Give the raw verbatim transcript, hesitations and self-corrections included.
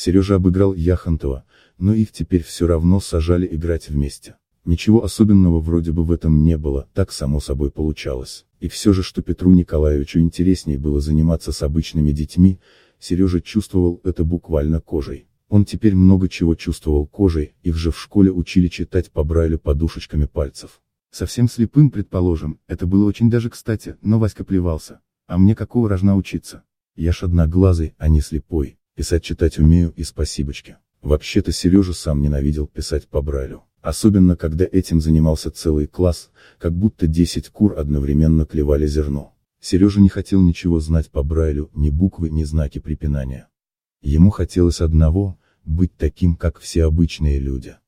Сережа обыграл Яхонтова, но их теперь все равно сажали играть вместе. Ничего особенного вроде бы в этом не было, так само собой получалось. И все же, что Петру Николаевичу интереснее было заниматься с обычными детьми, Сережа чувствовал это буквально кожей. Он теперь много чего чувствовал кожей, их же в школе учили читать по Брайлю подушечками пальцев. Совсем слепым, предположим, это было очень даже кстати, но Васька плевался. А мне какого рожна учиться? Я ж одноглазый, а не слепой, писать читать умею и спасибочки. Вообще-то Сережа сам ненавидел писать по Брайлю. Особенно когда этим занимался целый класс, как будто десять кур одновременно клевали зерно. Сережа не хотел ничего знать по Брайлю, ни буквы, ни знаки препинания. Ему хотелось одного — быть таким, как все обычные люди.